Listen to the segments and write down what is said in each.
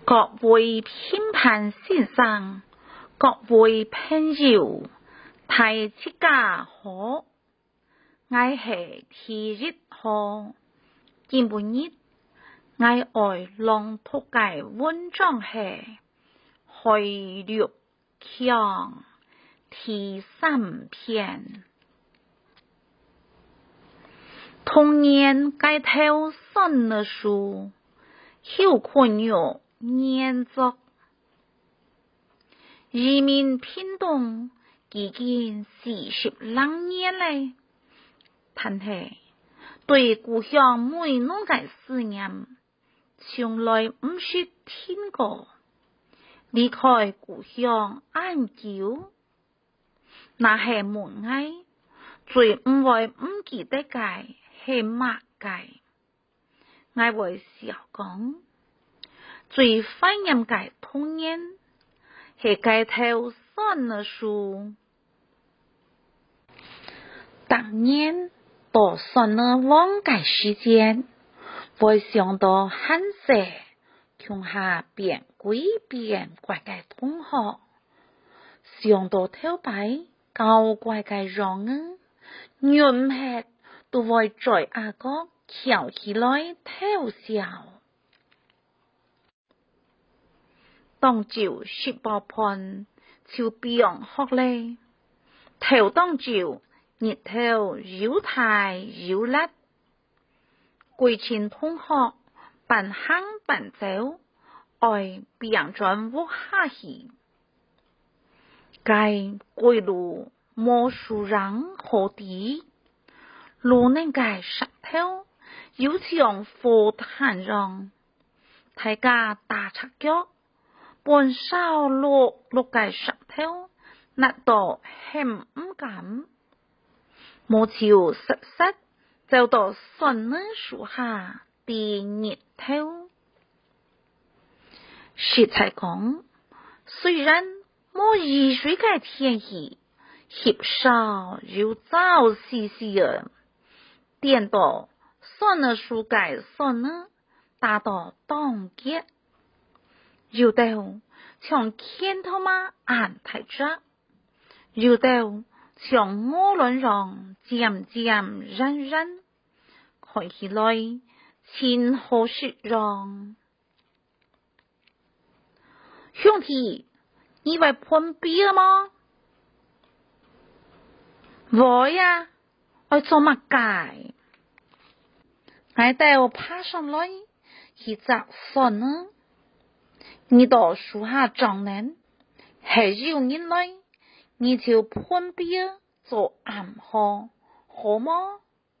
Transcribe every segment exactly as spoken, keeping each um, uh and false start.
各位评判先生，各位朋友，大家好，我是第一號，今晡日我愛朗讀嘅文章係海陸強第三篇。童年該頭上的書，有困有念作。移民偏東已經四十兩年嘞，但係對故鄉每弄個思念，從來唔是聽過。離開故鄉很久，那係門外，最唔會唔記得嘅係乜嘅？我會想講，最懷念嘅童年係街頭上的書。當年到上了往嘅時間，會想到很細，鄉下邊歸邊怪嘅同學，想到頭擺高怪嘅人啊，原來都會在阿哥翹起來偷笑。當朝十八盤就變學嘞，頭當朝日頭又大又辣，歸前同學扮行扮走，愛變轉屋下去。該歸路冇樹人好啲，路能該石頭又像火炭樣，大家打赤腳，半燒落落個石頭，辣到很唔敢。冇潮實實走到順的樹下啲日頭。實在講，雖然冇雨水嘅天氣，翕燒又燥兮兮嘅，點到順的樹嘅順呢，打到凍結，有到像見頭嘛眼睇着，有到像我輪樣漸漸ramram看起來真好食樣。兄弟，你會判別嗎？會呀，我做乜解？我到爬上來去摘筍呢，你到樹下長呢，係有人來，你就判別做暗號，好嗎？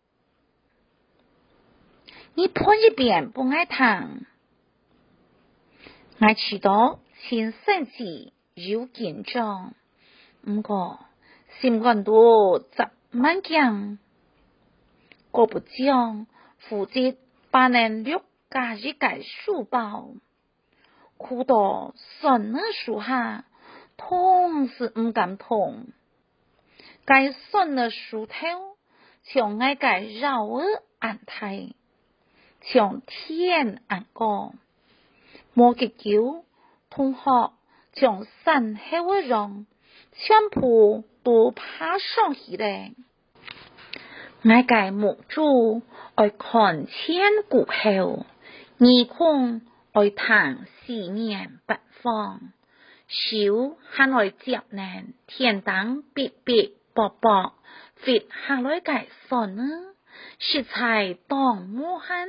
你判一遍不愛聽，我知道先生子有緊張，不過心肝都十萬驚，過不將負責把人六加一個書包，哭到順的樹下，痛是唔敢痛，該順的樹頭像愛個繞兒安太，像天安高，冇結久，同學像山後嘅人，全部都爬上去咧。我個目珠愛看千古後，耳孔愛聽四面八方，手還愛接呢天當別別薄薄，飛下來個順呢，實在當無痕。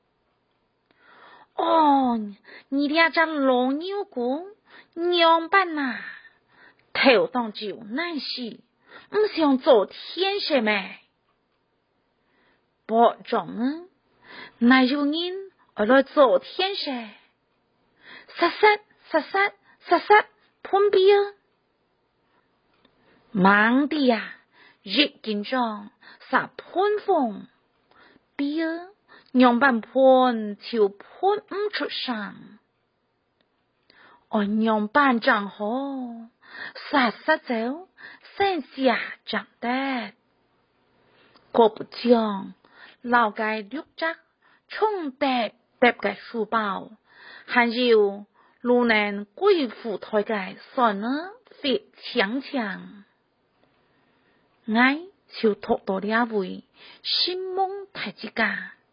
哦，你哋隻老牛股娘扮啊，頭當朝難事，唔想做天使咩？保重啊，哪有人愛來做天使？實實實實實實判別啊！忙啲呀，越緊張，撒判風，別娘扮判就判唔出聲。我娘扮正好，實實走，生下長得，過不將。老街綠澤，衝得搭個書包，還有如能贵府台界算呢非强强，我就托到两位心梦太之家。